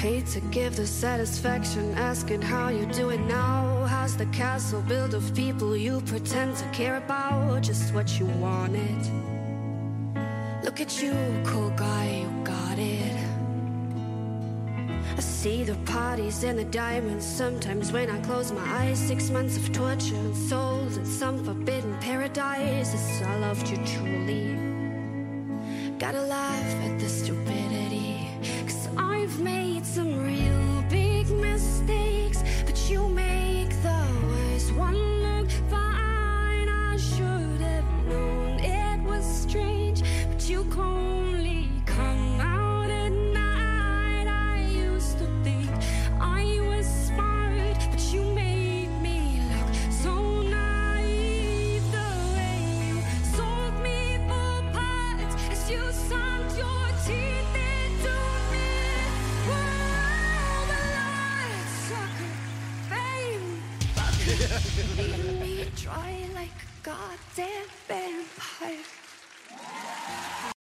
Hate to give the satisfaction, asking how you're doing now. How's the castle built of people you pretend to care about? Just what you wanted. Look at you, cool guy, you got it. I see the parties and the diamonds sometimes when I close my eyes. 6 months of torture and souls in some forbidden paradise. I loved you truly. Gotta laugh at the stupidity, 'cause I've made some real big mistakes, but you make the worst one look fine. I should have known it was strange, but you only come out at night. I used to think I was smart, but you made me look so naive. The way you sold me for parts as you sunk your teeth into me. All the lights, sucker, fame, fucking leaving me dry like a goddamn vampire.